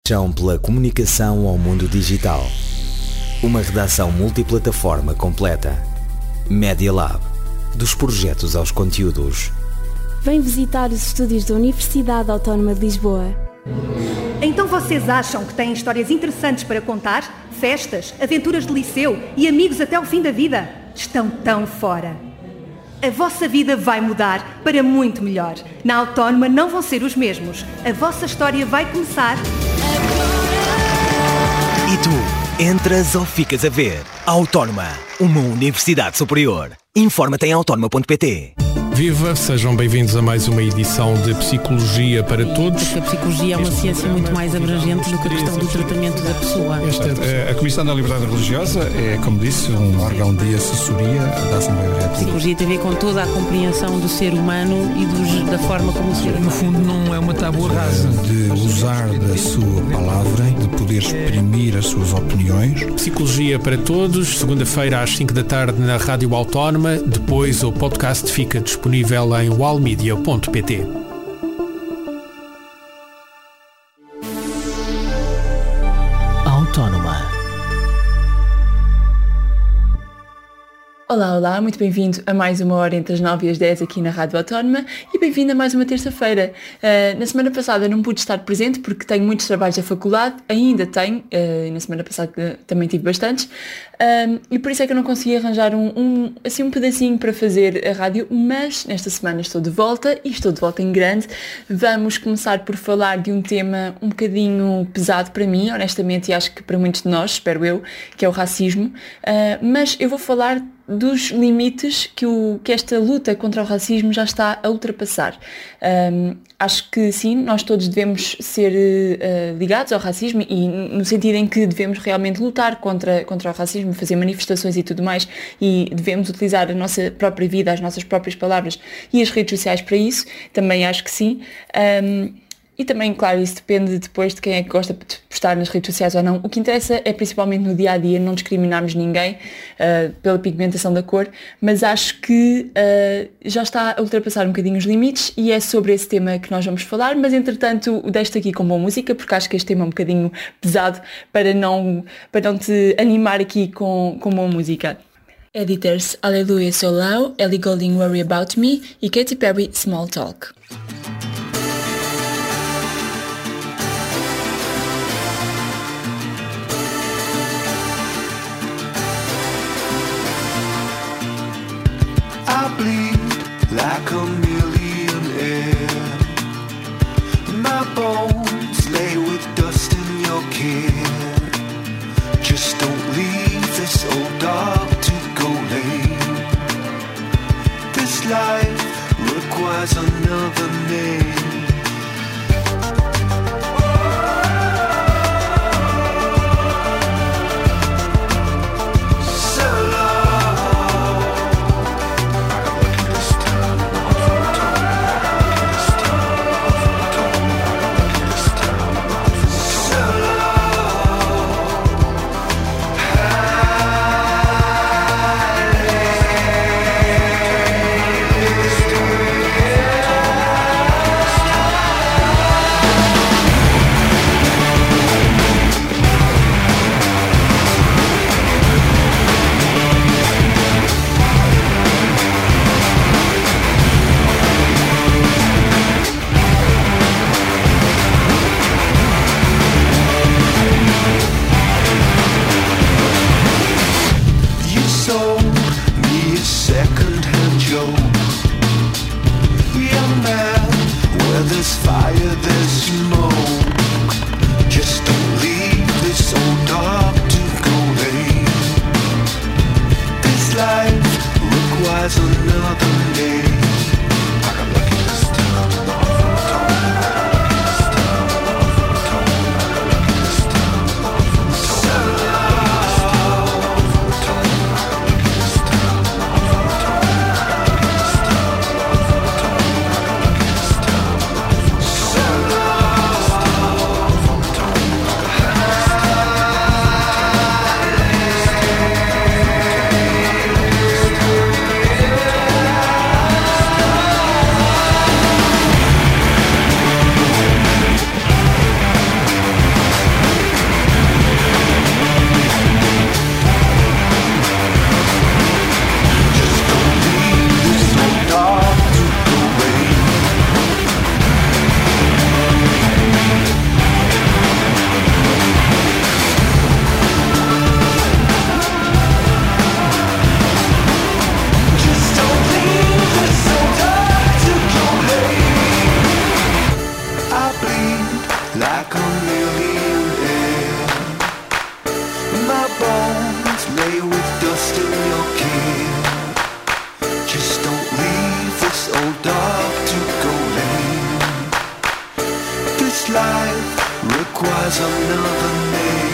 Paixão pela comunicação ao mundo digital. Uma redação multiplataforma completa. Media Lab. Dos projetos aos conteúdos. Vem visitar os estúdios da Universidade Autónoma de Lisboa. Então vocês acham que têm histórias interessantes para contar? Festas, aventuras de liceu e amigos até o fim da vida? Estão tão fora. A vossa vida vai mudar para muito melhor. Na Autónoma não vão ser os mesmos. A vossa história vai começar. E tu, entras ou ficas a ver? Autónoma, uma universidade superior. Informa-te em autónoma.pt. Viva, sejam bem-vindos a mais uma edição de Psicologia para Todos. Porque a psicologia é uma ciência muito mais abrangente do que a questão do tratamento da pessoa. A Comissão da Liberdade Religiosa é, como disse, um órgão de assessoria da Assembleia da A psicologia tem a ver com toda a compreensão do ser humano e da forma como o ser humano... No fundo, não é uma tábua rasa. De usar da sua palavra, de poder exprimir as suas opiniões. Psicologia para Todos, segunda-feira às 5 da tarde na Rádio Autónoma. Depois o podcast fica disponível em wallmedia.pt. Autónoma. Olá, muito bem-vindo a mais uma hora entre as 9 e as 10 aqui na Rádio Autónoma e bem-vindo a mais uma terça-feira. Na semana passada não pude estar presente porque tenho muitos trabalhos da faculdade, ainda tenho, e na semana passada também tive bastantes, e por isso é que eu não consegui arranjar um pedacinho para fazer a rádio, mas nesta semana estou de volta e estou de volta em grande. Vamos começar por falar de um tema um bocadinho pesado para mim, honestamente, e acho que para muitos de nós, espero eu, que é o racismo, mas eu vou falar dos limites que esta luta contra o racismo já está a ultrapassar. Acho que sim, nós todos devemos ser ligados ao racismo e no sentido em que devemos realmente lutar contra o racismo, fazer manifestações e tudo mais, e devemos utilizar a nossa própria vida, as nossas próprias palavras e as redes sociais para isso, também acho que sim. E também, claro, isso depende depois de quem é que gosta de postar nas redes sociais ou não. O que interessa é principalmente no dia-a-dia não discriminarmos ninguém pela pigmentação da cor, mas acho que já está a ultrapassar um bocadinho os limites e é sobre esse tema que nós vamos falar, mas entretanto deixo-te aqui com boa música, porque acho que este tema é um bocadinho pesado para não te animar aqui com boa música. Editors, Aleluia So Loud, Ellie Goulding, Worry About Me e Katy Perry, Small Talk. Like a millionaire, my bones lay with dust in your care. Just don't leave this old dog to go lame. This life requires another name. bones lay with dust in your care. Just don't leave this old dog to go lame. This life requires another name.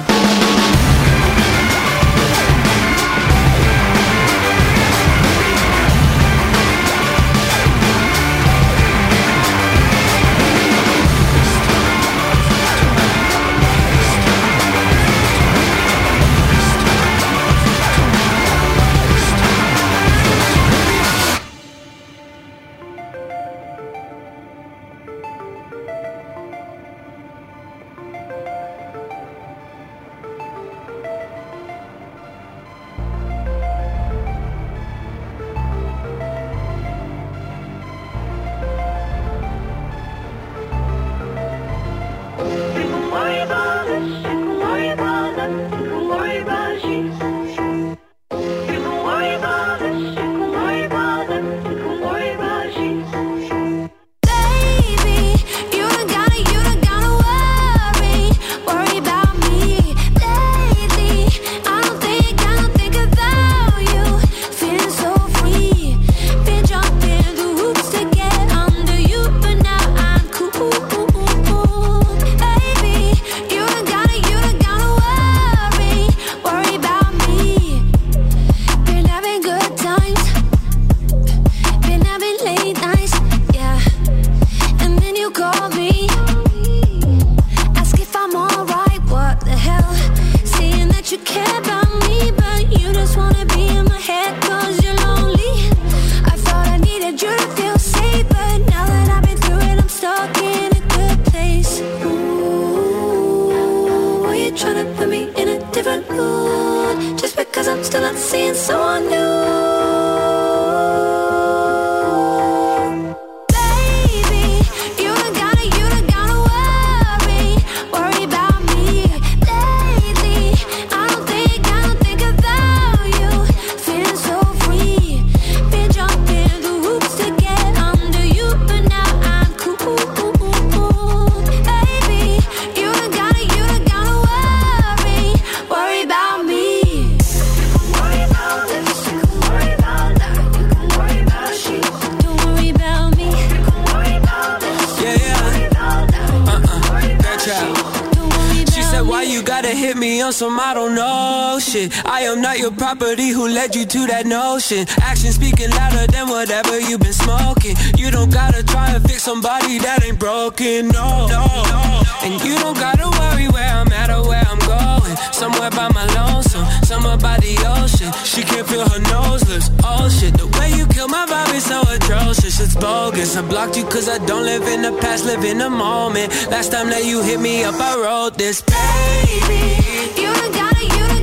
Some I don't know shit. I am not your property. Who led you to that notion? Action speaking louder than whatever you've been smoking. You don't gotta try and fix somebody that ain't broken. No, no, no. And you don't gotta worry where I'm at or where I'm going. Somewhere by my lonesome, somewhere by the ocean. She can't feel her nose lips. Oh shit, the way you kill my vibe is so atrocious. It's bogus. I blocked you cause I don't live in the past, live in the moment. Last time that you hit me up, I wrote this. Baby, you don't gotta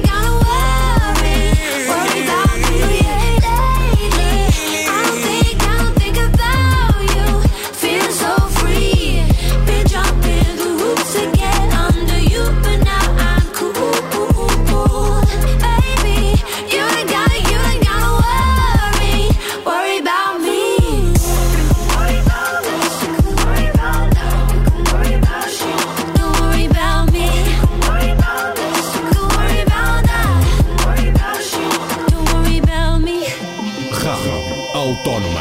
worry about me lately. I don't think about you. Feel so free. Been jumping through hoops to get under you, but now I'm cool. Baby, you don't gotta worry about me. Worry about this, worry about that, worry about shit. Don't worry about me. Worry about this, worry about that, worry about shit. Don't worry about me. Rádio Autónoma.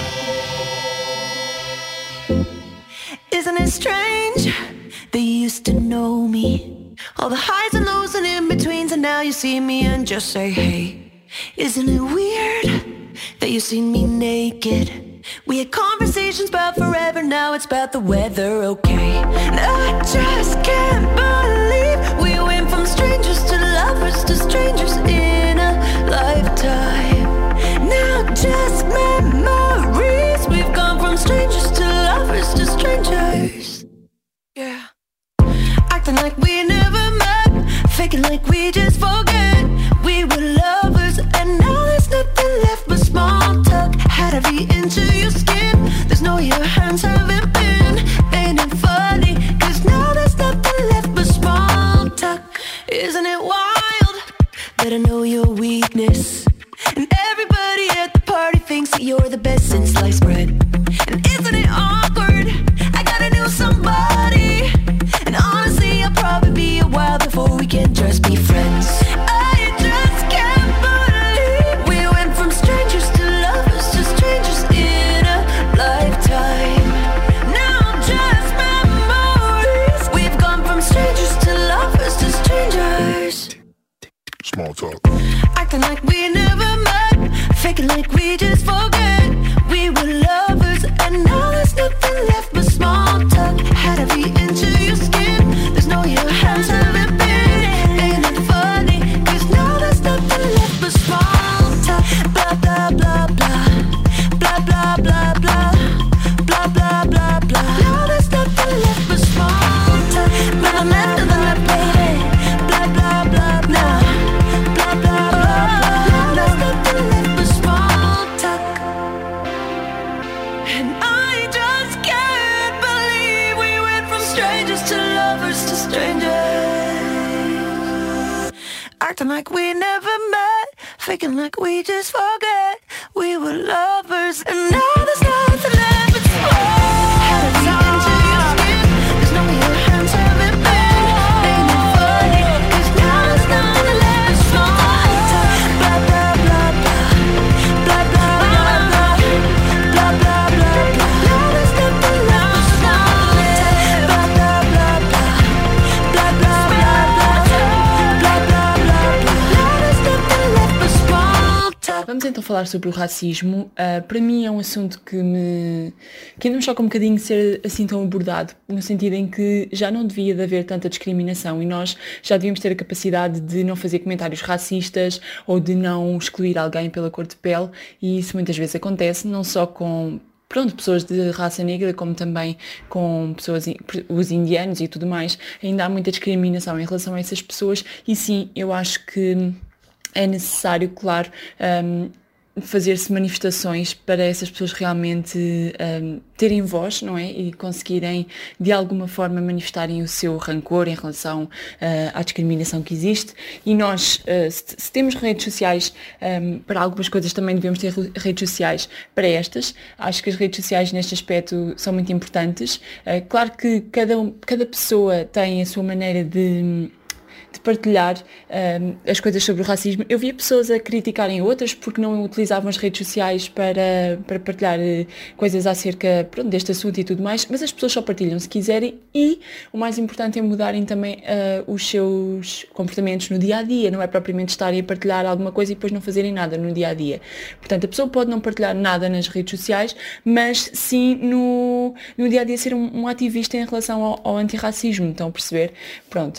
Isn't it strange that you used to know me? All the highs and lows and in-betweens, and now you see me and just say, hey. Isn't it weird that you seen me naked? We had conversations about forever, now it's about the weather, okay? And I just can't believe we went from strangers to lovers to strangers in a lifetime. Now just memories, we've gone from strangers to lovers to strangers. Yeah. Acting like we never met, faking like we just forget. We were lovers and now there's nothing left but small talk. Had to be into your skin, there's no your hands haven't been. Ain't it funny, cause now there's nothing left but small talk. Isn't it wild that I know your weakness? And everybody at the party thinks that you're the best since sliced bread. And isn't it awkward, I got a new somebody. And honestly I'll probably be a while before we can just be friends. small talk. Acting like we never met, faking like we just forget. We were lovers and now there's nothing left but small talk. Had to be into your skin, there's no your hands haven't been. Ain't it funny, cause now there's nothing left but small talk. Blah blah blah blah, blah blah blah blah, blah blah blah blah. Now there's nothing left but small talk. Never left to the baby, blah blah blah blah, blah blah blah blah. Now there's nothing left but small talk. And I just can't believe we went from strangers to lovers to strangers. Acting like we never met, faking like we just forget. We were lovers and now there's nothing left but small. Had to be into your skin, there's no your hands haven't been. Ain't it funny, cause now there's nothing left but small talk. Blah blah blah blah, blah blah blah blah, blah blah blah blah. Now there's nothing left but small talk. Blah blah blah blah, blah blah blah blah, blah blah blah blah. Now there's nothing left but small talk. Vamos então falar sobre o racismo. Para mim é um assunto que ainda me choca um bocadinho ser assim tão abordado, no sentido em que já não devia de haver tanta discriminação e nós já devíamos ter a capacidade de não fazer comentários racistas ou de não excluir alguém pela cor de pele, e isso muitas vezes acontece, não só com pessoas de raça negra, como também com pessoas, os indianos e tudo mais. Ainda há muita discriminação em relação a essas pessoas e sim, eu acho que é necessário, claro, fazer-se manifestações para essas pessoas realmente terem voz, não é? E conseguirem de alguma forma manifestarem o seu rancor em relação à discriminação que existe. E nós, se temos redes sociais para algumas coisas, também devemos ter redes sociais para estas. Acho que as redes sociais neste aspecto são muito importantes. Claro que cada pessoa tem a sua maneira de partilhar as coisas sobre o racismo. Eu via pessoas a criticarem outras porque não utilizavam as redes sociais para partilhar coisas acerca deste assunto e tudo mais, mas as pessoas só partilham se quiserem e o mais importante é mudarem também os seus comportamentos no dia-a-dia, não é propriamente estarem a partilhar alguma coisa e depois não fazerem nada no dia-a-dia. Portanto, a pessoa pode não partilhar nada nas redes sociais, mas sim no dia-a-dia ser um ativista em relação ao antirracismo, estão a perceber? Pronto.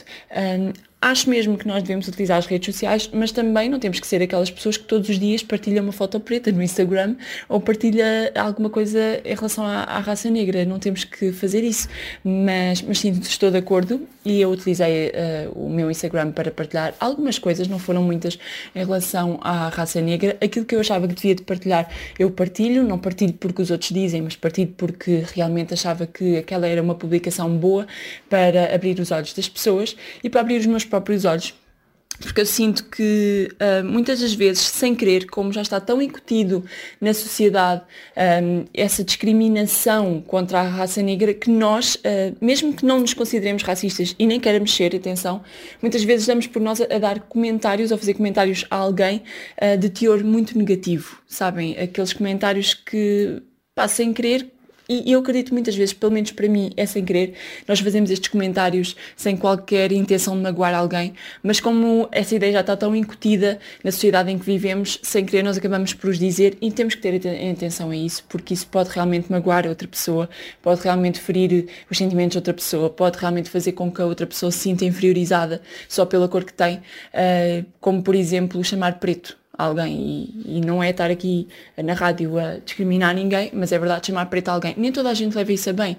Acho mesmo que nós devemos utilizar as redes sociais, mas também não temos que ser aquelas pessoas que todos os dias partilham uma foto preta no Instagram ou partilha alguma coisa em relação à raça negra. Não temos que fazer isso, mas sim, estou de acordo e eu utilizei o meu Instagram para partilhar algumas coisas, não foram muitas, em relação à raça negra. Aquilo que eu achava que devia de partilhar, eu partilho, não partilho porque os outros dizem, mas partilho porque realmente achava que aquela era uma publicação boa para abrir os olhos das pessoas e para abrir os meus próprios olhos, porque eu sinto que muitas das vezes, sem querer, como já está tão incutido na sociedade essa discriminação contra a raça negra, que nós, mesmo que não nos consideremos racistas e nem queiramos ser, atenção, muitas vezes damos por nós a dar comentários ou fazer comentários a alguém de teor muito negativo, sabem? Aqueles comentários que, sem querer, e eu acredito muitas vezes, pelo menos para mim, é sem querer, nós fazemos estes comentários sem qualquer intenção de magoar alguém, mas como essa ideia já está tão incutida na sociedade em que vivemos, sem querer nós acabamos por os dizer e temos que ter atenção a isso, porque isso pode realmente magoar a outra pessoa, pode realmente ferir os sentimentos de outra pessoa, pode realmente fazer com que a outra pessoa se sinta inferiorizada só pela cor que tem, como por exemplo chamar preto alguém, e não é estar aqui na rádio a discriminar ninguém, mas é verdade chamar preto a alguém. Nem toda a gente leva isso a bem.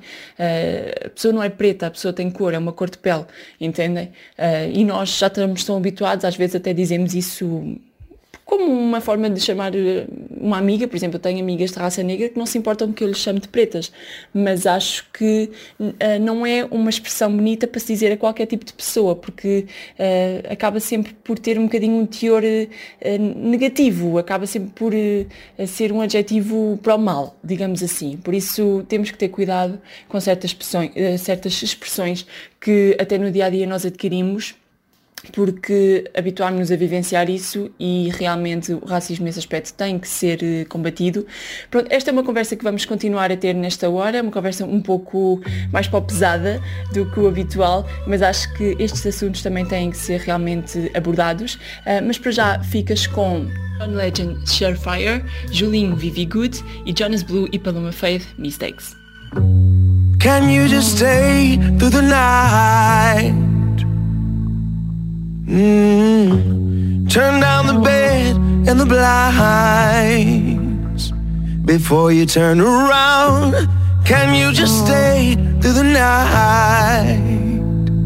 A pessoa não é preta, a pessoa tem cor, é uma cor de pele, entendem? E nós já estamos tão habituados, às vezes até dizemos isso como uma forma de chamar uma amiga. Por exemplo, eu tenho amigas de raça negra que não se importam que eu lhes chame de pretas, mas acho que não é uma expressão bonita para se dizer a qualquer tipo de pessoa, porque acaba sempre por ter um bocadinho um teor negativo, acaba sempre por ser um adjetivo para o mal, digamos assim. Por isso temos que ter cuidado com certas expressões que até no dia-a-dia nós adquirimos porque habituámos-nos a vivenciar isso e realmente o racismo nesse aspecto tem que ser combatido. Pronto, esta é uma conversa que vamos continuar a ter nesta hora, uma conversa um pouco mais pesada do que o habitual, mas acho que estes assuntos também têm que ser realmente abordados. Mas para já ficas com John Legend, Surefire, Julinho, Vivi Good e Jonas Blue e Paloma Faith, Mistakes. Can you just stay through the night? Turn down the bed and the blinds before you turn around. Can you just stay through the night?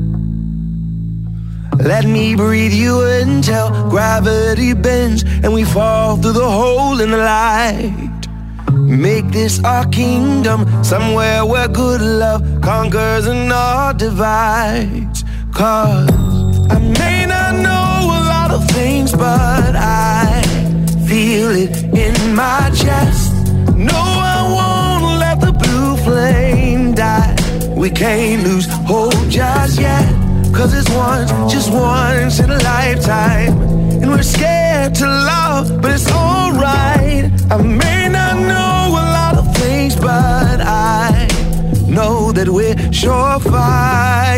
Let me breathe you until gravity bends and we fall through the hole in the light. Make this our kingdom, somewhere where good love conquers and all divides. Cause I may not know a lot of things, but I feel it in my chest. No, I won't let the blue flame die. We can't lose hope just yet, cause it's once, just once in a lifetime. And we're scared to love, but it's alright. I may not know a lot of things, but I know that we're surefire.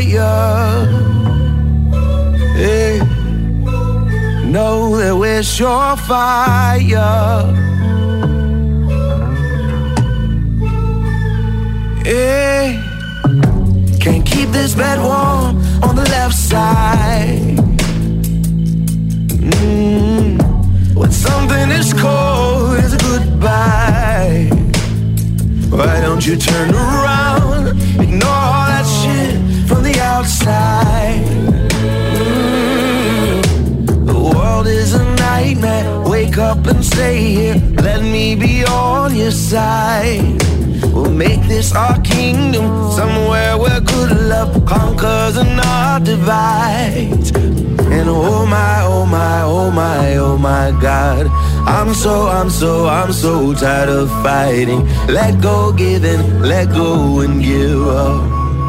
Hey, know that we're surefire. Hey, can't keep this bed warm on the left side. When something is cold, it's a goodbye. Why don't you turn around, ignore all that shit from the outside. The world is a nightmare, wake up and stay here. Let me be on your side. We'll make this our kingdom, somewhere where good love conquers and all divides. And oh my, oh my, oh my, oh my God, I'm so tired of fighting. Let go, give in, let go and give up.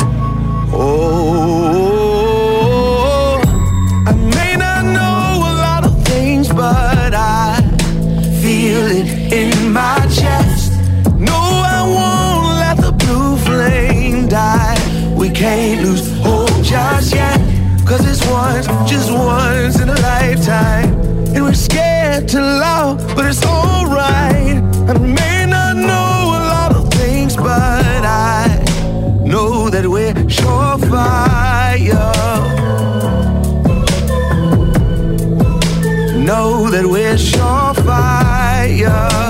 Oh, I may not know a lot of things, but I feel it in my chest. No, I won't let the blue flame die. We can't lose hope just yet, cause it's once, just once in a lifetime. And we're scared to love, but it's alright. I may not know a lot of things, but I know that we're surefire. Know that we're surefire.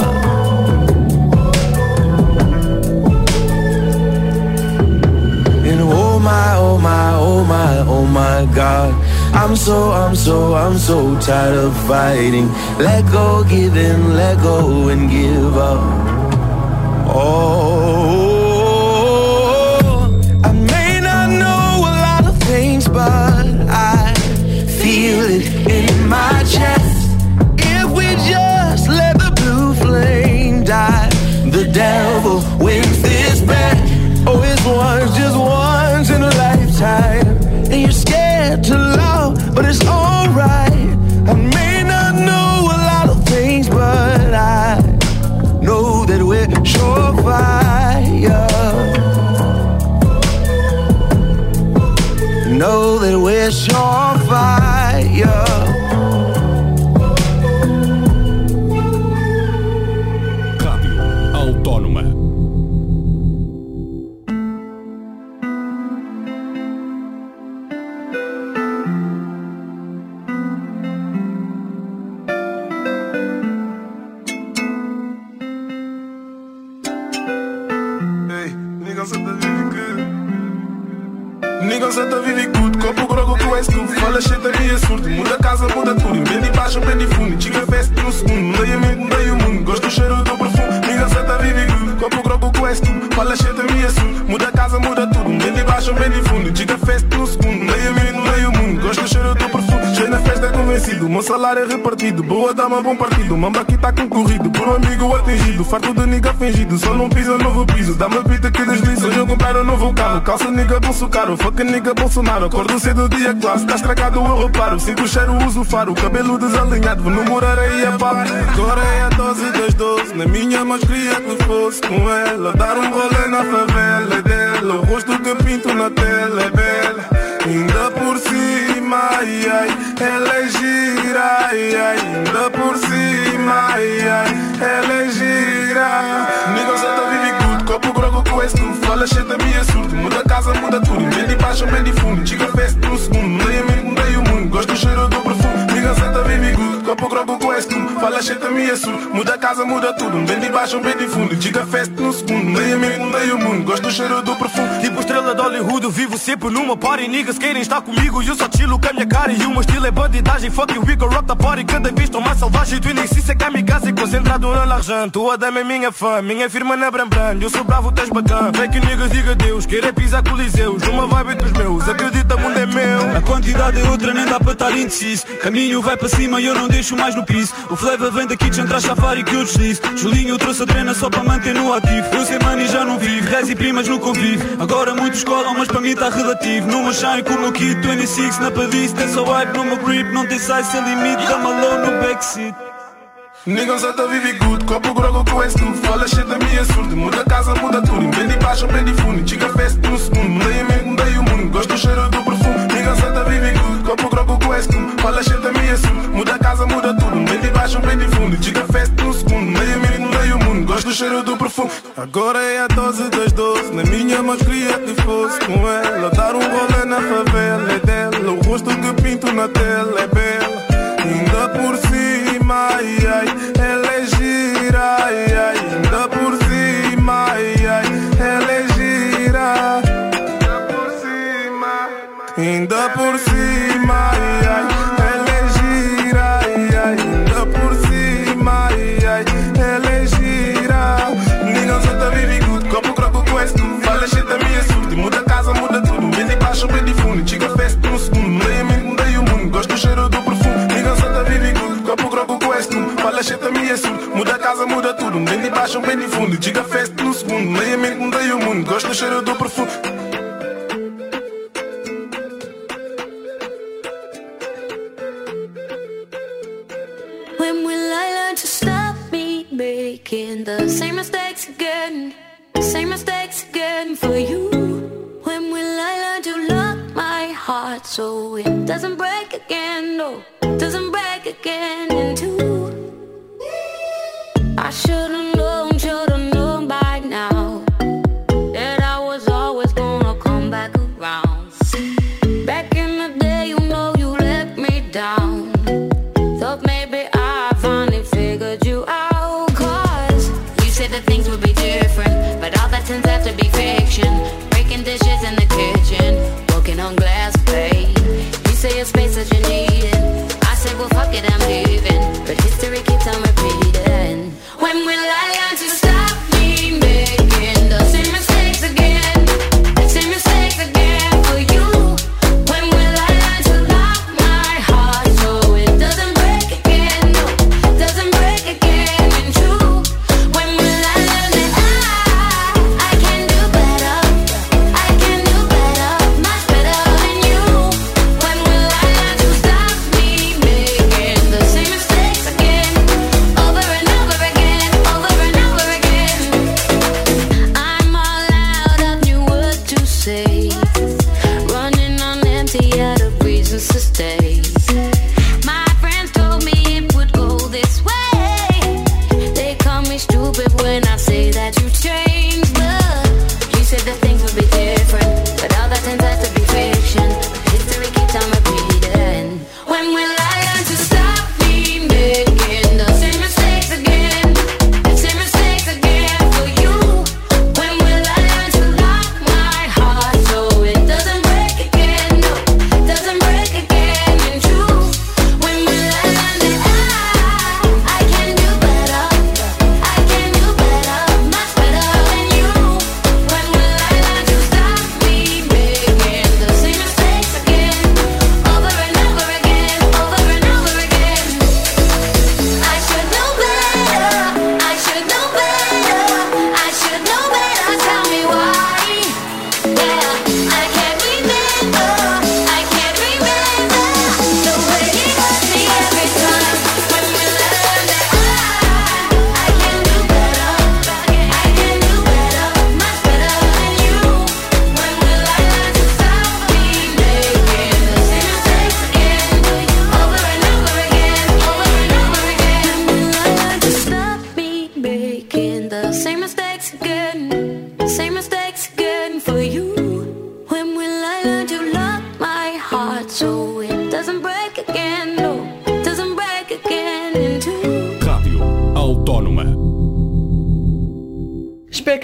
And oh my, oh my, oh my, oh my God, I'm so tired of fighting. Let go, give in, let go and give up. Oh, I may not know a lot of things, but I feel it in my chest. If we just let the blue flame die, the devil wins this bet. Oh, it's once, just once in a lifetime. And you're scared to love, but it's alright. I may not know a lot of things, but I know that we're surefire. Know that we're surefire. Rádio Autónoma. Nigga, cê tá vive good, copo grogo, tu és tu. Fala shit, a minha surdo, muda casa, muda tudo. Bem de baixo, bem de fundo, chica festa no segundo. Mudei a mente, mudei o mundo, gosto do cheiro do perfume. Nigga, cê tá vive good, copo grogo, tu és tu. Fala shit, a minha surdo, muda casa, muda tudo. Bem de baixo, bem de fundo, chica festa no segundo. Mudei a mente, mudei o mundo, gosto do cheiro do perfume. Cheio na festa convencido, meu salário é repartido. Boa dama, bom partido, mamba aqui tá concorrido. Por um amigo atingido, farto de nigga fingido. Só não pisa novo piso, dá-me pita que desliza. Hoje eu comprar um novo carro, calça nigga bolso caro. Fuck nigga Bolsonaro, acordo cedo dia classe. Tá estragado eu reparo, sinto o cheiro, uso o faro. Cabelo desalinhado, vou namorar aí a papo. Agora é a dose das 12, na minha mãos queria que fosse com ela. Dar um rolê na favela dela, o rosto que pinto na tela é bela. Ainda por cima, ai, ai, ela é gira, ai, ai. Ainda por cima, ai, ai, ela é gira. Nigga, só tá vive good, copo grogo com esse tudo. Fala shit da minha surdo, muda a casa, muda tudo. Bem de baixo, bem de fundo, chica fest no segundo. Mudei amigo, mudei o mundo, gosto do cheiro do perfume. Nigga, só tá vive good, copo grogo com esse tudo. Fala shit da minha surdo, muda a casa, muda tudo. Bem de baixo, bem de fundo, chica fest no segundo. Mudei amigo, mudei o mundo, gosto do cheiro do perfume. Tipo estrela de Hollywood, eu vivo sempre numa party. Niggas querem estar comigo e eu só chilo com a minha cara. E o meu estilo é bandidagem, fuck you, we go rock the party. Cada vez estou mais selvagem, tu nem se é kamikaze. Concentrado na larjante, tua dama é minha fã. Minha firma na Brambran, eu sou bravo, tens bacana. Fake niggas diga Deus, querer pisar coliseus. Numa vibe dos meus, acredita, o mundo é meu. A quantidade é outra, nem dá para estar indeciso. Caminho vai para cima e eu não deixo mais no piso. O flavor vem da kitchen, traz safari que eu deslizo. Julinho, eu trouxe a drena só para manter no ativo. Eu sei money já não vivo, rez e primas no convívio. Agora muitos colam, mas para mim tá relativo. Numa shine com o meu kit 26 na padice. Tem só wipe no meu grip, não tem size sem limite. Dá-me alone no backseat. Nigga, só tá vive good, copo grogo com esse tudo. Fala shit da minha surdo, muda a casa, muda tudo. Bem de baixo, bem de fundo, chica fest no segundo. Mudei amigo, mudei o mundo, gosto do cheiro do perfume. Nigga, só tá vive good, copo grogo com esse tudo. Fala shit da minha surdo, muda a casa, muda tudo. Bem de baixo, bem de fundo, chica fest no segundo. Mudei amigo, mudei o mundo, gosto do cheiro do perfume. Agora é a dose das 12, na minha mãos queria que fosse com ela. Dar um rolê na favela é dela, o rosto que pinto na tela é bela. Ainda por cima, ai, ai, ela é gira, ai, ai. Ainda por cima, ai, ai, ela é gira. Ainda por cima, ainda por cima, ai, ai, ela é gira, ai, ai. Ainda por cima, ai, ai, ela é gira. Ninguém só tá vive good, copo croco com esse tudo. Fala shit da minha surdo, muda a casa, muda tudo. Bem de baixo, bem de fundo, chica fest no segundo. Mudei amigo, mudei o mundo, gosto do cheiro do perfume. Copo grogo com esse tudo, fala shit da minha surdo. Muda a casa, muda tudo, bem de baixo, bem de fundo. Chica fest no segundo, meio amigo, mudei o mundo. Gosto do cheiro do perfume. When will I learn to stop me making the same mistakes again? Same mistakes again for you. When will I learn to lock my heart so it doesn't break again? No, doesn't break again in two. I should've known by now that I was always gonna come back around. Back in the day, you know you let me down. Thought maybe I finally figured you out. Cause you said that things would be different, but all that turns out to be fiction. Breaking dishes in the kitchen, working on glass plate. You say a space that you needed, I said well fuck it, I'm leaving. But history keeps on repeating. When will I learn to stop me making the same mistakes again? Same mistakes again for you. When will I learn to lock my heart so it doesn't break again? No, doesn't break again in two. When will I learn that I can do better? I can do better, much better than you. When will I learn to stop me making the same mistakes again? Over and over again, over and over again. I'm all out of new words to say, running on empty out of reasons to stay. My friends told me it would go this way. They call me stupid when I say that you changed, but you said that things would be different, but all that turns out to be fiction. History keeps on repeating. When will I learn to stop me making the same mistakes again? Same mistakes again for you. When will I learn to lock my heart so it doesn't break again? No, doesn't break again in two.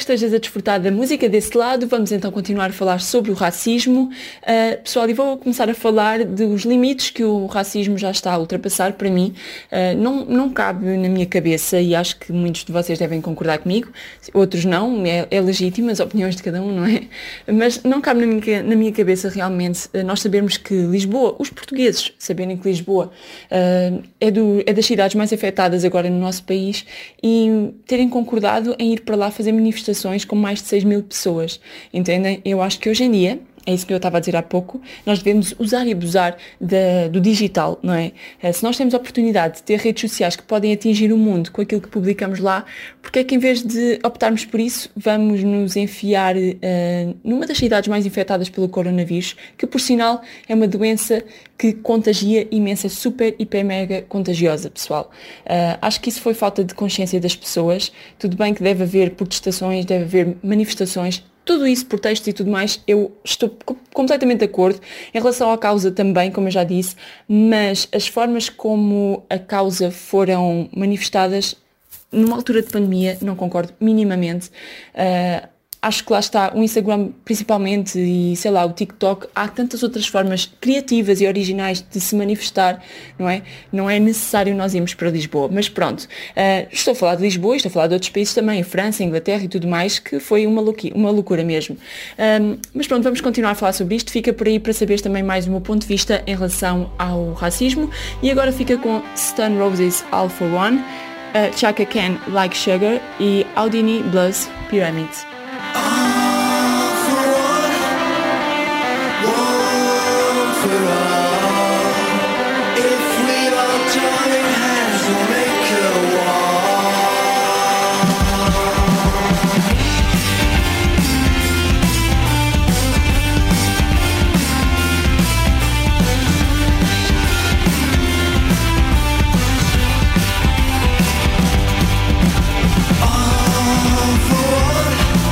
estejas a desfrutar da música desse lado. Vamos então continuar a falar sobre o racismo. Pessoal, e vou começar a falar dos limites que o racismo já está a ultrapassar. Para mim, não cabe na minha cabeça, e acho que muitos de vocês devem concordar comigo, outros não, é legítimo as opiniões de cada um, não é? Mas não cabe na minha cabeça realmente nós sabermos que Lisboa, os portugueses saberem que Lisboa é das cidades mais afetadas agora no nosso país e terem concordado em ir para lá fazer manifestações com mais de 6 mil pessoas, entendem? Eu acho que hoje em dia, é isso que eu estava a dizer há pouco, nós devemos usar e abusar do digital, não é? Se nós temos a oportunidade de ter redes sociais que podem atingir o mundo com aquilo que publicamos lá, porque é que em vez de optarmos por isso, vamos nos enfiar numa das cidades mais infectadas pelo coronavírus, que por sinal é uma doença que contagia imenso, é super, hiper, mega contagiosa, pessoal. Acho que isso foi falta de consciência das pessoas. Tudo bem que deve haver protestações, deve haver manifestações, tudo isso, protestos e tudo mais, eu estou completamente de acordo. Em relação à causa também, como eu já disse, mas as formas como a causa foram manifestadas numa altura de pandemia, não concordo minimamente. Acho que lá está, o Instagram principalmente e, sei lá, o TikTok, há tantas outras formas criativas e originais de se manifestar, não é? Não é necessário nós irmos para Lisboa, mas pronto. Estou a falar de Lisboa, estou a falar de outros países também, a França, a Inglaterra e tudo mais, que foi uma loucura mesmo. Mas pronto, vamos continuar a falar sobre isto. Fica por aí para saberes também mais o meu ponto de vista em relação ao racismo. E agora fica com Stone Roses All For One, Chaka Khan Like Sugar e Houdini Blues Pyramid. All for one.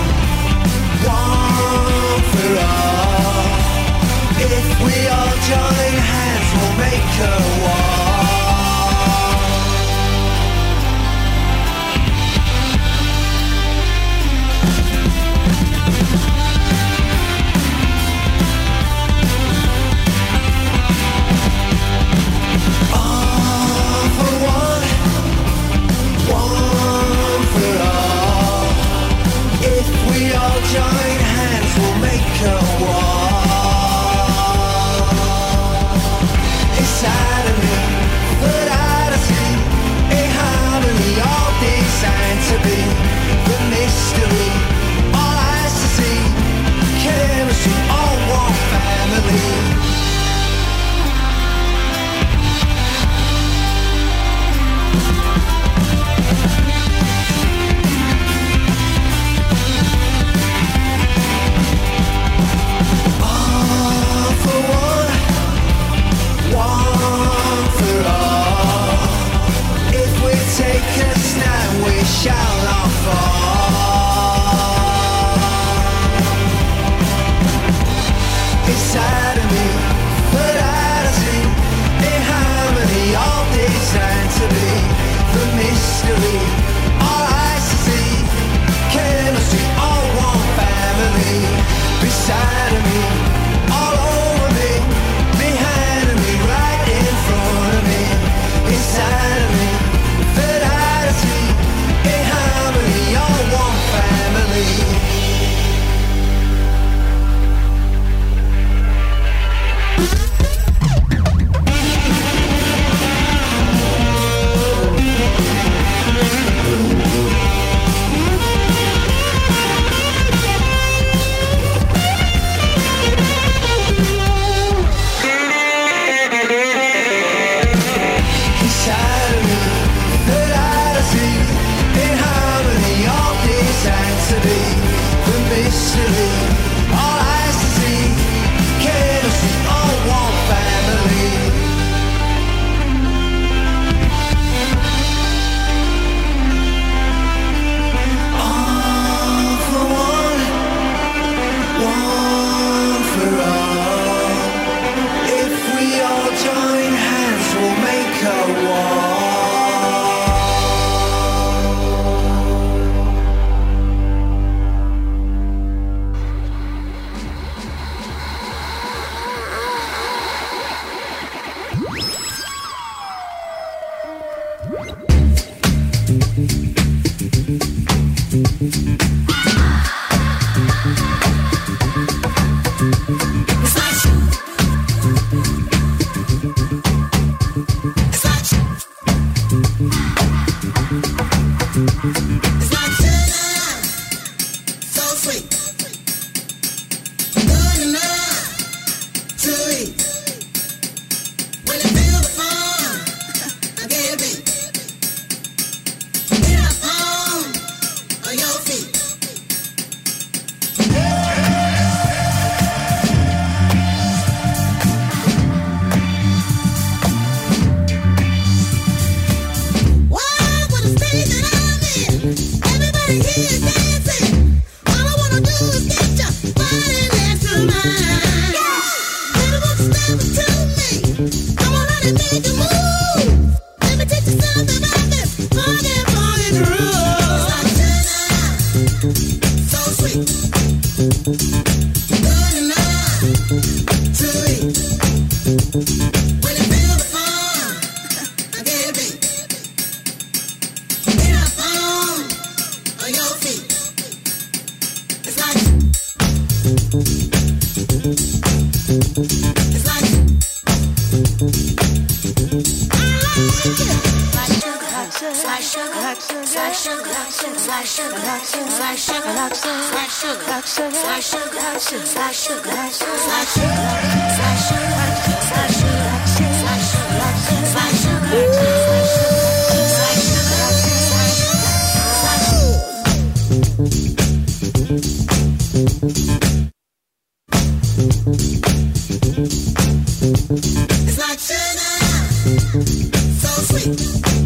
It's like sugar, so sweet,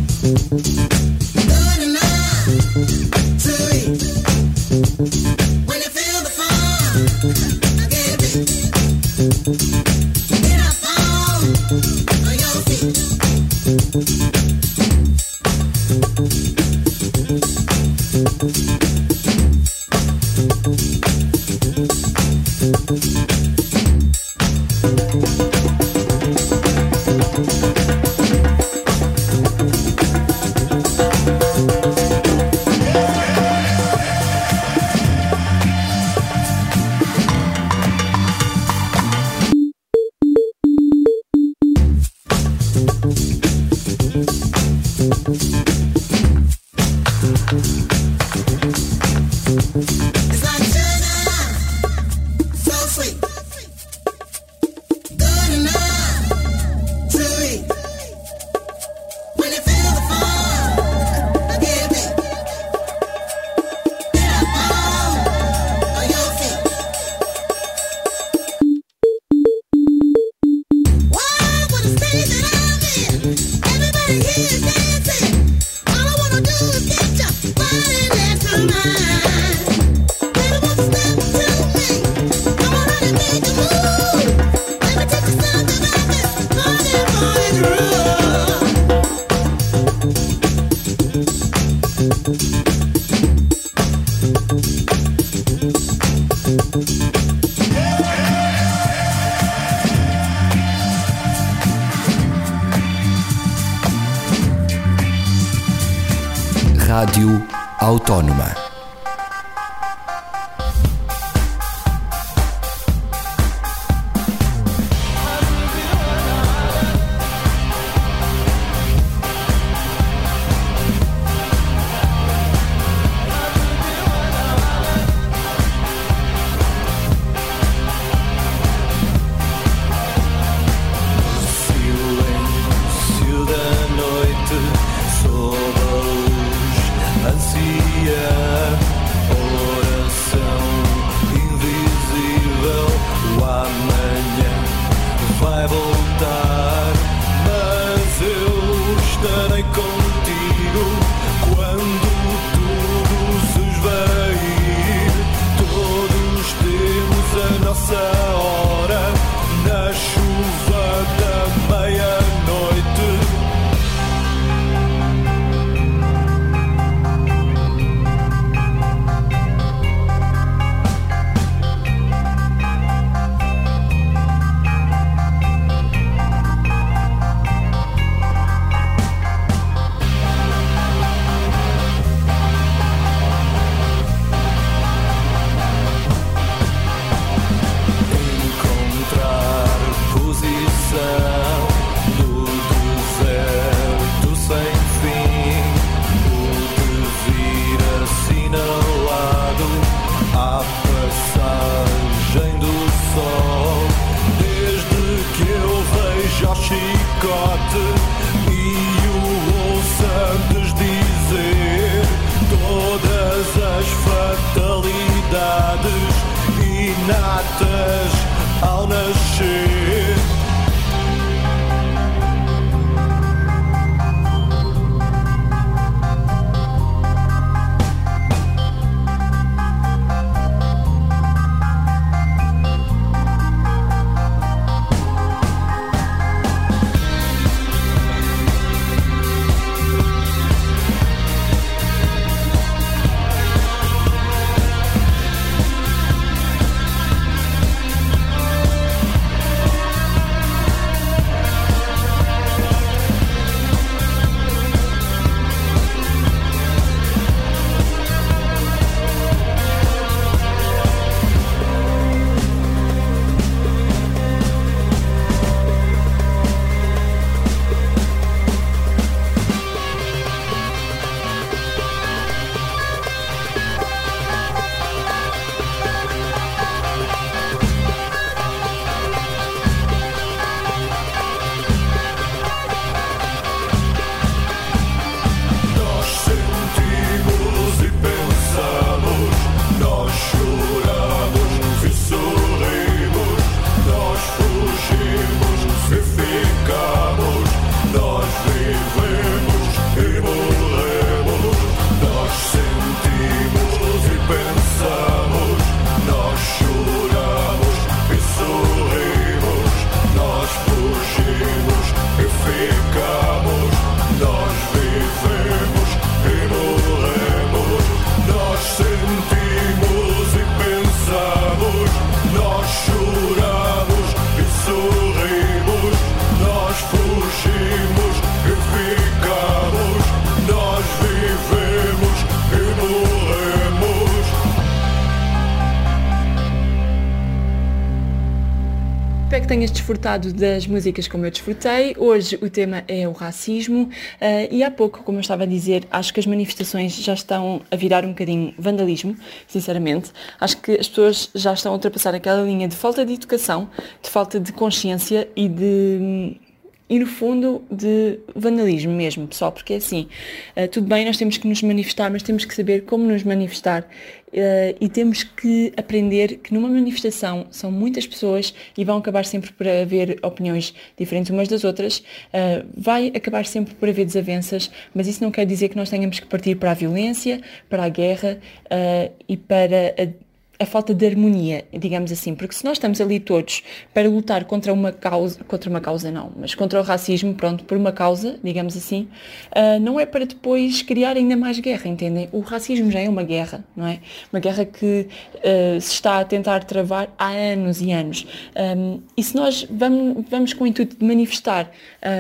good enough to eat. When you feel the fun, get it. Get up on your feet. It's like sugar, so sweet, good enough to eat. When you feel the fun, get it. Get up on your feet. Wow, what a state that I'm in. Everybody here is dancing. All I wanna do is get your body next to mine. Rádio Autónoma. Silêncio da noite, sob a luz, ansia, oração invisível. O amanhã vai voltar, mas eu estarei contigo quando tudo se esvair. Todos temos a nossa hora na chuva da meia-noite. Encontrar posição no deserto sem fim, o devir assinalado à passagem do sol. Desde que eu vejo o chicote e o ouço antes dizer todas as fatalidades inatas ao nascer. tenhas desfrutado das músicas como eu desfrutei. Hoje o tema é o racismo e há pouco, como eu estava a dizer, acho que as manifestações já estão a virar um bocadinho vandalismo, sinceramente. Acho que as pessoas já estão a ultrapassar aquela linha de falta de educação, de falta de consciência e no fundo de vandalismo mesmo, pessoal, porque é assim, tudo bem, nós temos que nos manifestar, mas temos que saber como nos manifestar e temos que aprender que numa manifestação são muitas pessoas e vão acabar sempre por haver opiniões diferentes umas das outras, vai acabar sempre por haver desavenças, mas isso não quer dizer que nós tenhamos que partir para a violência, para a guerra e para a falta de harmonia, digamos assim, porque se nós estamos ali todos para lutar contra uma causa não, mas contra o racismo, pronto, por uma causa, digamos assim, não é para depois criar ainda mais guerra, entendem? O racismo já é uma guerra, não é? Uma guerra que se está a tentar travar há anos e anos. E se nós vamos com o intuito de manifestar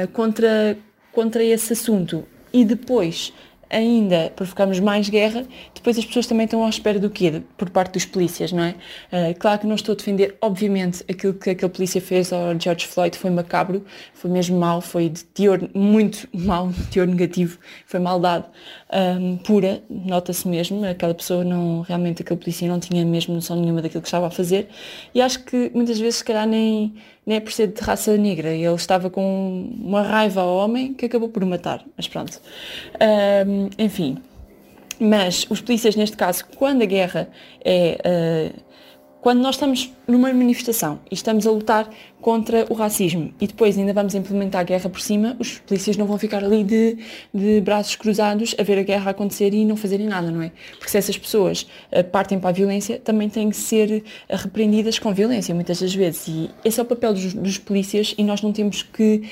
contra esse assunto e depois ainda provocamos mais guerra, depois as pessoas também estão à espera do quê? Por parte dos polícias, não é? Claro que não estou a defender, obviamente, aquilo que aquele polícia fez ao George Floyd foi macabro, foi mesmo mau, foi de teor muito mau, de teor negativo, foi maldade pura, nota-se mesmo, aquela pessoa realmente aquele polícia não tinha mesmo noção nenhuma daquilo que estava a fazer, e acho que muitas vezes se calhar nem é por ser de raça negra, ele estava com uma raiva ao homem que acabou por o matar, mas pronto. Enfim, mas os polícias neste caso, quando a guerra quando nós estamos numa manifestação e estamos a lutar contra o racismo e depois ainda vamos implementar a guerra por cima, os polícias não vão ficar ali de braços cruzados a ver a guerra acontecer e não fazerem nada, não é? Porque se essas pessoas partem para a violência, também têm que ser repreendidas com violência, muitas das vezes. E esse é o papel dos polícias e nós não temos que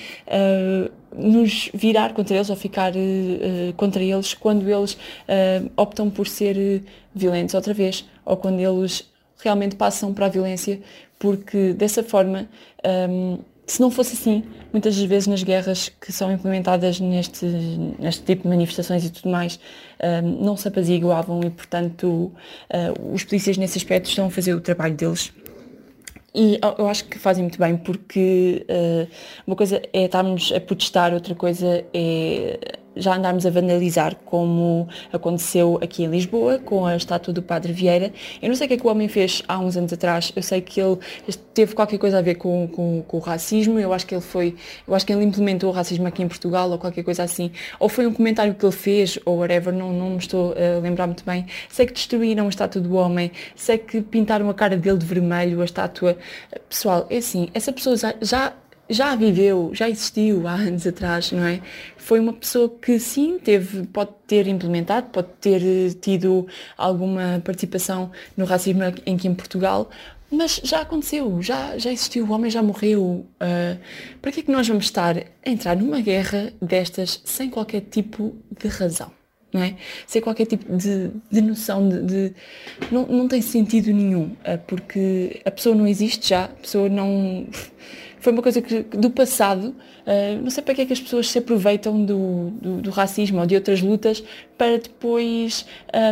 nos virar contra eles ou ficar contra eles quando eles optam por ser violentos outra vez ou quando eles realmente passam para a violência, porque dessa forma, se não fosse assim, muitas das vezes nas guerras que são implementadas neste tipo de manifestações e tudo mais, não se apaziguavam e, portanto, os polícias nesse aspecto estão a fazer o trabalho deles. E eu acho que fazem muito bem, porque uma coisa é estarmos a protestar, outra coisa é já andarmos a vandalizar, como aconteceu aqui em Lisboa com a estátua do Padre Vieira. Eu não sei o que é que o homem fez há uns anos atrás, eu sei que ele teve qualquer coisa a ver com o racismo, eu acho que ele implementou o racismo aqui em Portugal ou qualquer coisa assim, ou foi um comentário que ele fez ou whatever, não me estou a lembrar muito bem. Sei que destruíram a estátua do homem, sei que pintaram a cara dele de vermelho, a estátua. Pessoal, é assim, essa pessoa já viveu, já existiu há anos atrás, não é? Foi uma pessoa que sim, pode ter implementado, pode ter tido alguma participação no racismo aqui em Portugal, mas já aconteceu, já existiu, o homem já morreu. Para que é que nós vamos estar a entrar numa guerra destas sem qualquer tipo de razão? Não é? Sem qualquer tipo de noção não tem sentido nenhum, porque a pessoa não existe já, a pessoa não... Foi uma coisa do passado, não sei para que é que as pessoas se aproveitam do racismo ou de outras lutas para depois,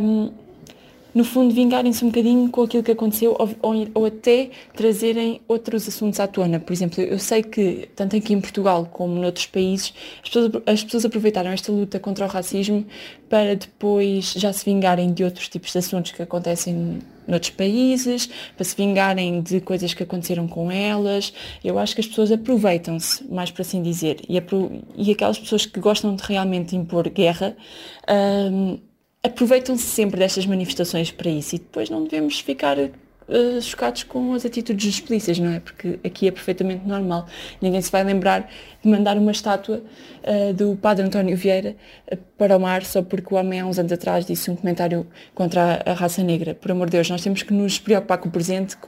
no fundo, vingarem-se um bocadinho com aquilo que aconteceu ou até trazerem outros assuntos à tona. Por exemplo, eu sei que, tanto aqui em Portugal como noutros países, as pessoas aproveitaram esta luta contra o racismo para depois já se vingarem de outros tipos de assuntos que acontecem noutros países, para se vingarem de coisas que aconteceram com elas. Eu acho que as pessoas aproveitam-se, mais por assim dizer, e aquelas pessoas que gostam de realmente impor guerra, aproveitam-se sempre destas manifestações para isso, e depois não devemos ficar chocados com as atitudes dos polícias, não é? Porque aqui é perfeitamente normal. Ninguém se vai lembrar de mandar uma estátua do Padre António Vieira para o mar só porque o homem há uns anos atrás disse um comentário contra a raça negra. Por amor de Deus, nós temos que nos preocupar com o presente,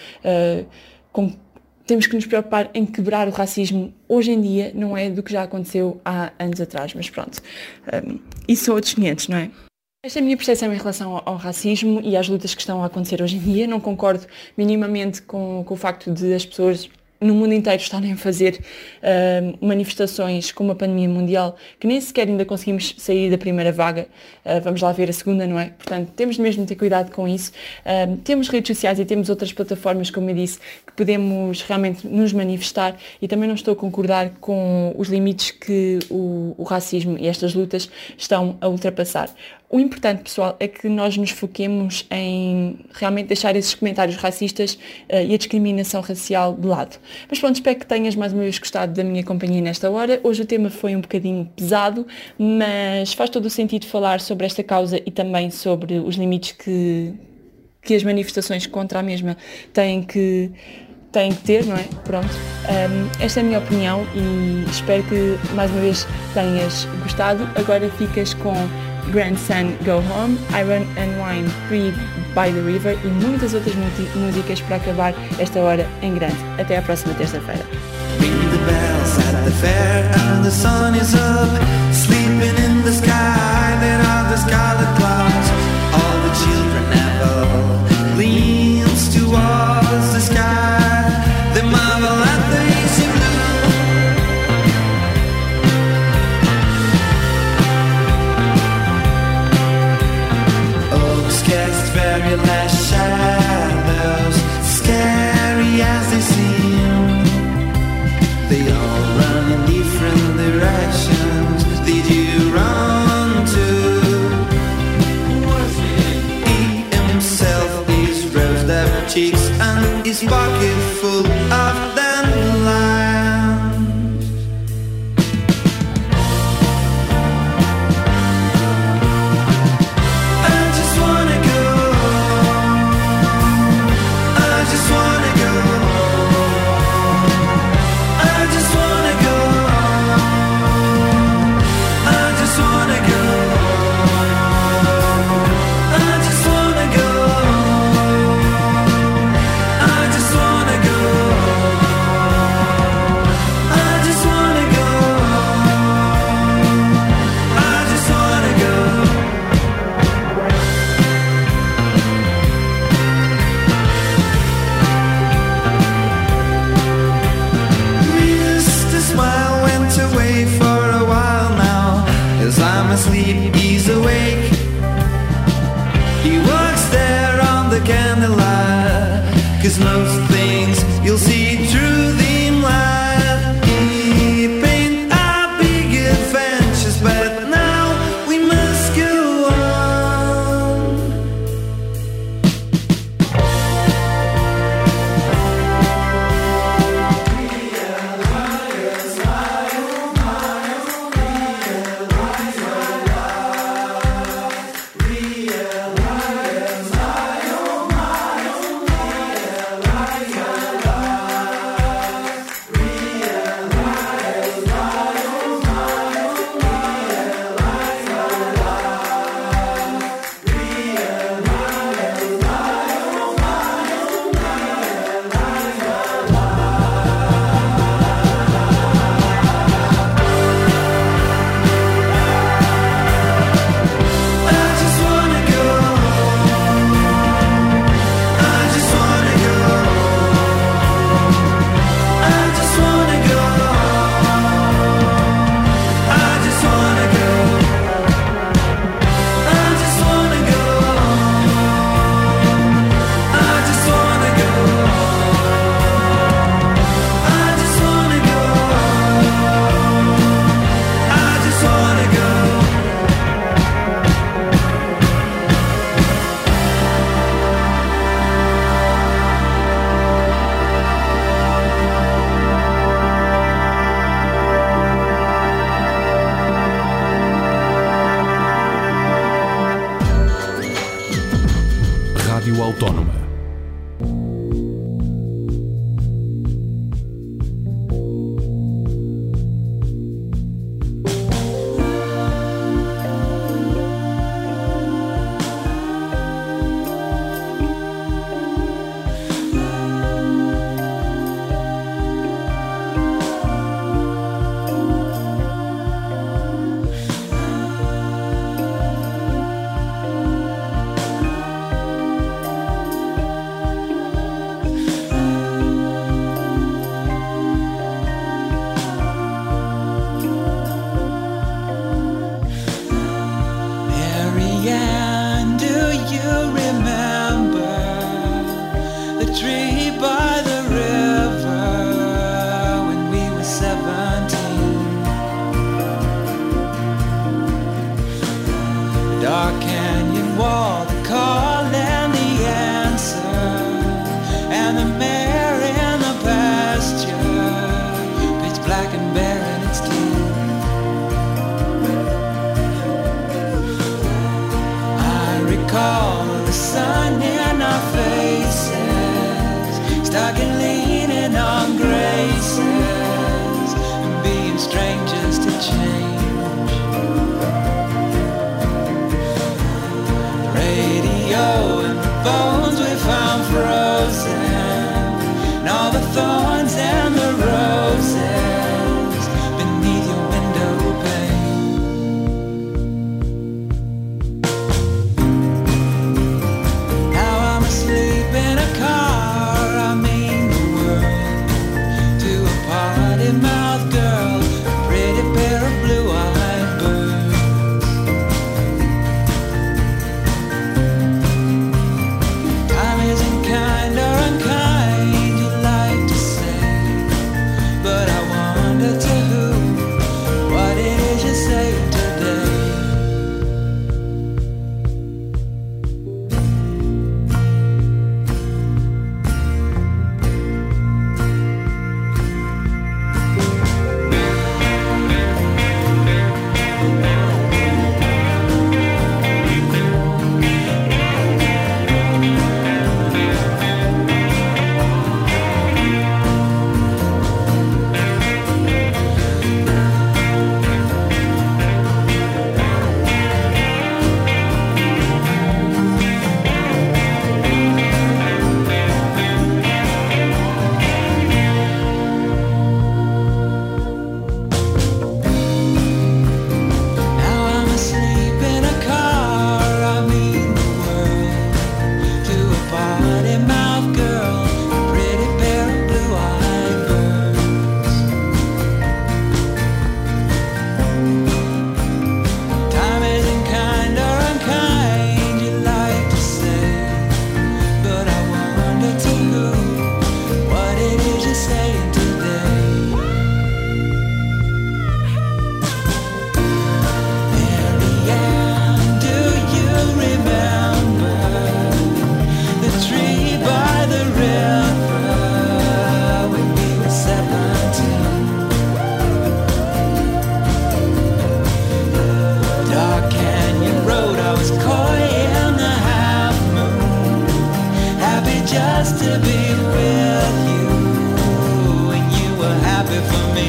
temos que nos preocupar em quebrar o racismo hoje em dia, não é do que já aconteceu há anos atrás, mas pronto, isso são outros 500, não é? Esta é a minha percepção em relação ao racismo e às lutas que estão a acontecer hoje em dia. Não concordo minimamente com o facto de as pessoas no mundo inteiro estarem a fazer manifestações com uma pandemia mundial, que nem sequer ainda conseguimos sair da primeira vaga, vamos lá ver a segunda, não é? Portanto, temos mesmo de ter cuidado com isso. Temos redes sociais e temos outras plataformas, como eu disse, que podemos realmente nos manifestar, e também não estou a concordar com os limites que o racismo e estas lutas estão a ultrapassar. O importante, pessoal, é que nós nos foquemos em realmente deixar esses comentários racistas e a discriminação racial de lado. Mas pronto, espero que tenhas mais uma vez gostado da minha companhia nesta hora. Hoje o tema foi um bocadinho pesado, mas faz todo o sentido falar sobre esta causa e também sobre os limites que as manifestações contra a mesma têm que ter, não é? Pronto. Esta é a minha opinião e espero que mais uma vez tenhas gostado. Agora ficas com Grandson Go Home, Iron and Wine, Free by the River e muitas outras músicas para acabar esta hora em grande. Até à próxima terça-feira. Ring the bells at the fair and the sun is up, sleeping in the sky, there are the scarlet clouds. All the children ever leans towards the sky, they marvel at the easy blue. Oaks cast very last shadows, scary as they seem. They all run in different directions. Did you run to? He himself is rosed up cheeks and his pocket full of dandelions. I just wanna go. I just wanna go. I just wanna go. I just wanna go. I just wanna go. I just wanna go. I just wanna go. I just wanna go. Mr. Smile went away for a while now. As I'm asleep, he's awake. He walks there on the candlelight, 'cause most things you'll see through dim light. He paint our big adventures, but now we must go on. call of the sun in our faces, stuck and leaning on graces, and being strangers to change. Radio and the bones we found frozen, and all the thorns and the roses beneath your window pane. Now I'm asleep in a car, I mean the world, to a party mouth girl, a pretty pair of blue-eyed birds. Time isn't kind or unkind, you like to say, but I wonder to who what it is you say today. Now I'm asleep in a car, I mean the world, to a party mouth girl, a pretty pair of blue-eyed birds. Time isn't kind or unkind, you like to say, but I wonder to who what it is you're saying today. Marianne, do you remember the tree by the river when we were 17? Dark Canyon Road, I was coy in the half moon, happy just to be with you, and you were happy for me.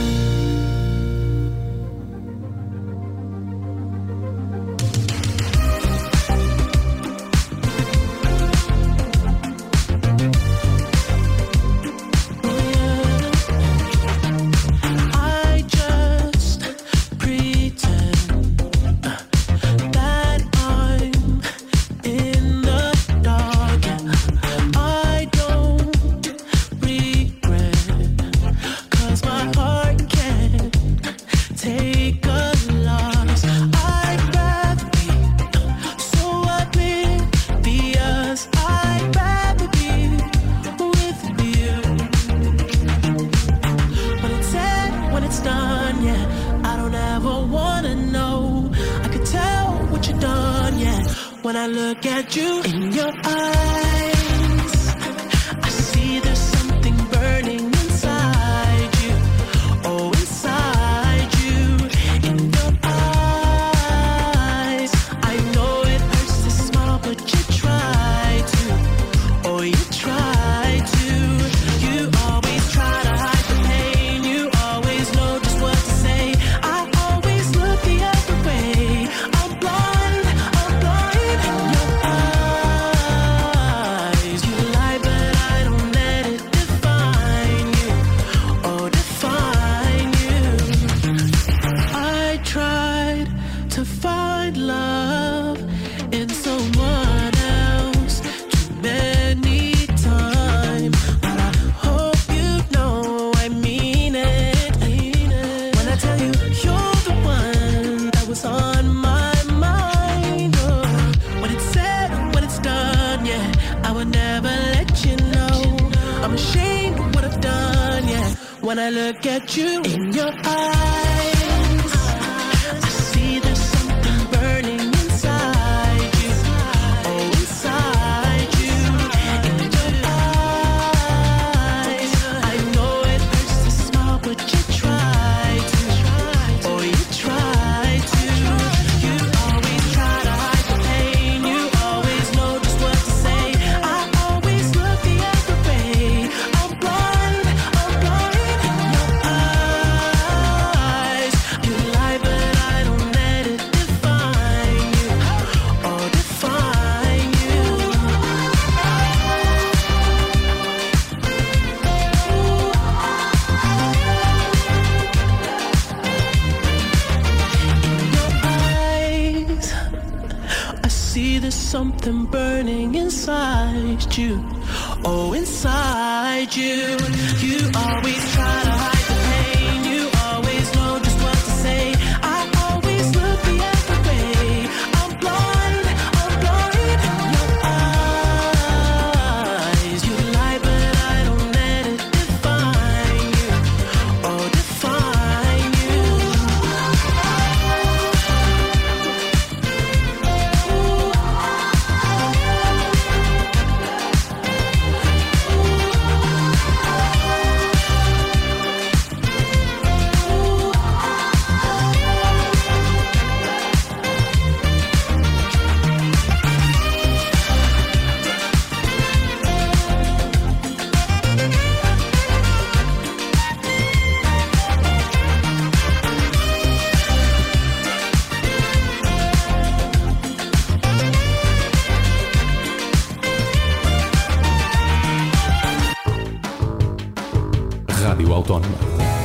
I just pretend that I'm in the dark. I don't regret, 'cause my heart can't take a loss. I'd rather be so oblivious. I'd rather be with you. When it's said, when it's done, yeah, I don't ever wanna know. I could tell what you've done, yeah. When I look at you in your eyes, I see there's something burning inside you. Oh, inside you, in your eyes. I know it hurts to smile, but you try to. Oh, you try to. You always try to hide the pain. You always know just what to say. I always look the other way. I'm blind in your eyes. You lie, but I don't let it define you. Oh, define you. I tried to find love in someone else too many times, but I hope you know I mean it. When I tell you you're the one that was on my mind. Oh, when it's said, when it's done, yeah, I would never let you know. I'm ashamed of what I've done, yeah. When I look at you in your eyes, I see there's something burning inside you. Oh, inside you, in your eyes. I know it hurts to smile, but you try to. Oh, you try to. You always try to hide the pain. You there's something burning inside you. Oh, inside you. You always try to hide the pain. You always know just what to say. I always look the other way. I'm blind in your eyes. You lie, but I don't let it define you. Oh, define you. Rádio Autónoma.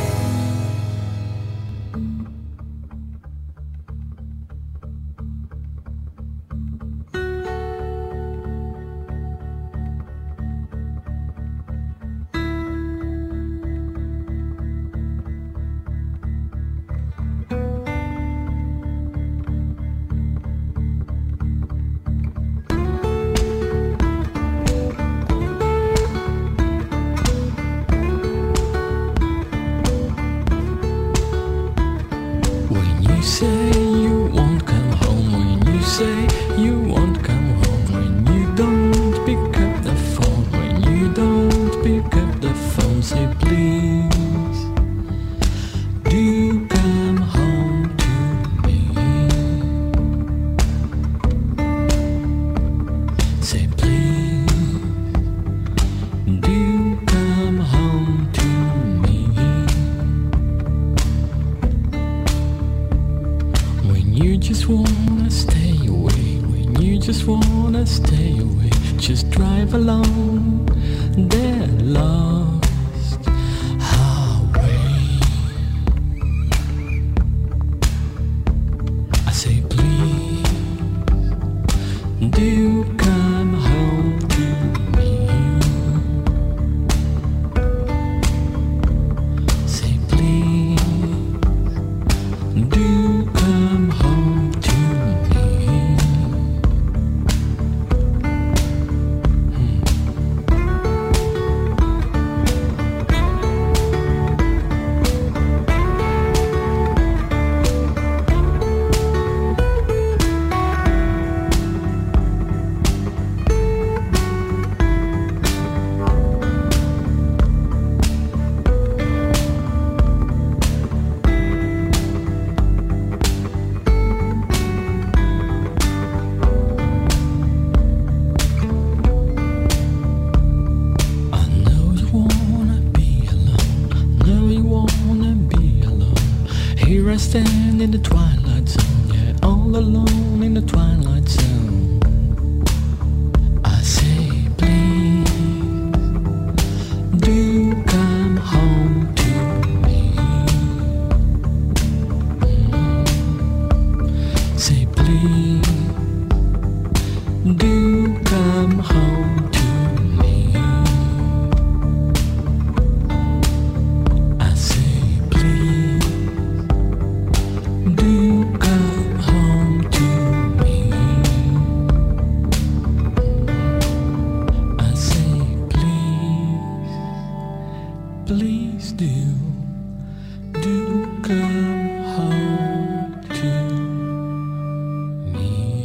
Stand in the twilight zone, yeah, all alone in the twilight zone. I say, please, do come home to me. Say, please, do come home to me. I say, please, do come home to me. I say, please, please do come home to me.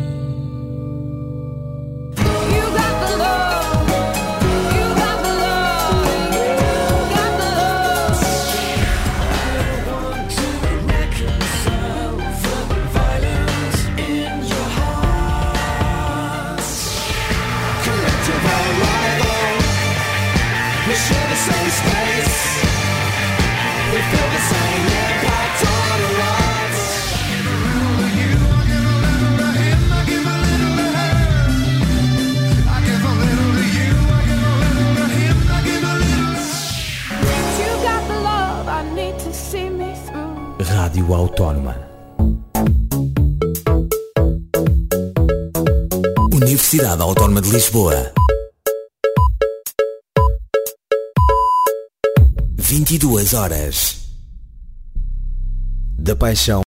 You got the love, you got the love, you got the love. I want to reconcile the violence in your heart. Collective arrival, we share the same space. We feel the same impact on our lives. I give a little to him, I give a little to you. I give a little to him, I give a little to you. Got the love I need to see me through. Rádio Autónoma. Universidade Autónoma de Lisboa. 22 horas. Da paixão